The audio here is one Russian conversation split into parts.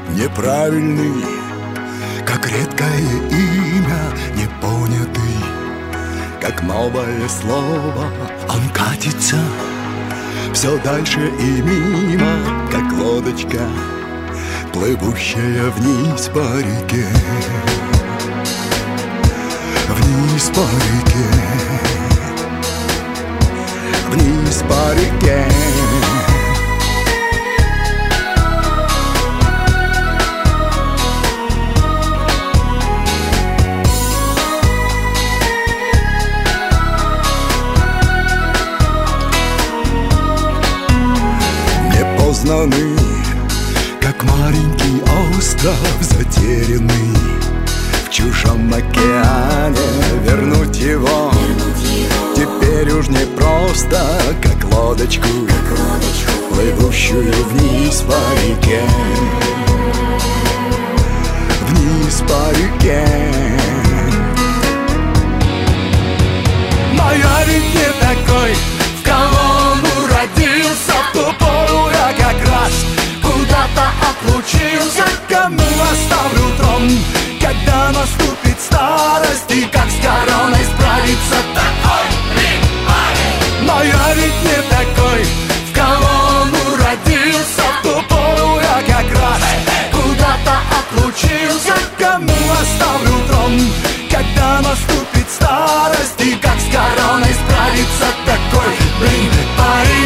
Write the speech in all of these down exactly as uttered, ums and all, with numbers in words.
неправильный, как редкое имя, непонятый, как новое слово. Он катится все дальше и мимо, как лодочка, плывущая вниз по реке. Вниз по реке, вниз по реке. Непознанный, как маленький остров, затерянный в чужом океане. Вернуть его, вернуть его теперь уж не просто, как лодочку, как лодочку, плывущую вниз по реке. Вниз по реке. Но я ведь не такой, в кого он уродился. В ту пору я как раз куда-то отлучился. Кому оставлю трон, когда наступит старость, и как с короной справиться такой парень. Но я ведь не такой, в кого он уродился. В ту пору я как раз куда-то отлучился. Кому оставлю трон, когда наступит старость, и как с короной справиться такой, блин, парень.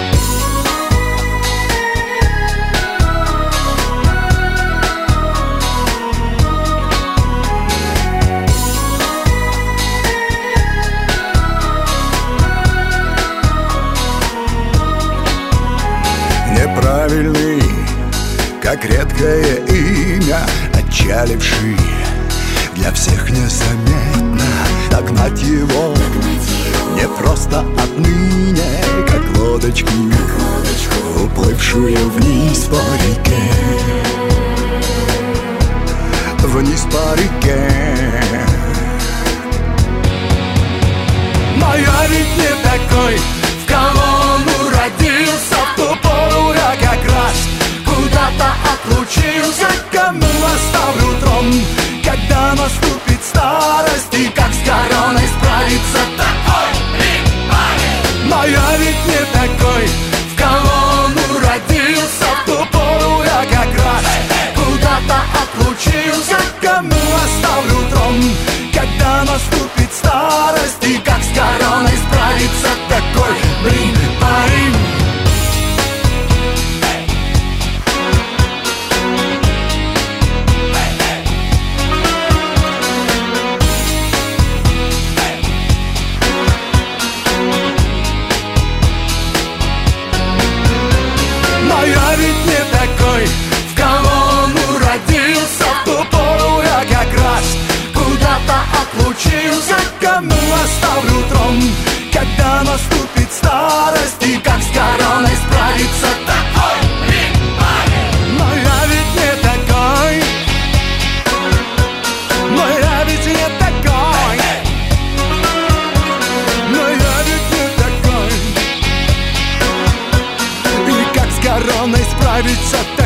Неправильный, как редкое имя, отчаливший, для всех незаметно. Догнать его, не просто отныне, как лодочку, как лодочку, уплывшую вниз по реке. Вниз по реке. Но я ведь не такой, в кого он уродился. В ту пору я как раз куда-то отлучился. Кому оставлю трон, когда наступит старость, и как с короной справиться такой парень. Но я ведь не такой, в кого он уродился. В ту пору я как раз куда-то отлучился. Кому оставлю трон, когда наступит старость, и как с короной справиться такой, блин, парень. Я ведь не такой, в кого он уродился. В ту пору я как раз куда-то отлучился. Кому оставлю трон, когда наступит старость, и как с короной справиться такой, блин, парень. Но я ведь не такой, но я ведь не такой, но я ведь не такой, и как с короной справиться.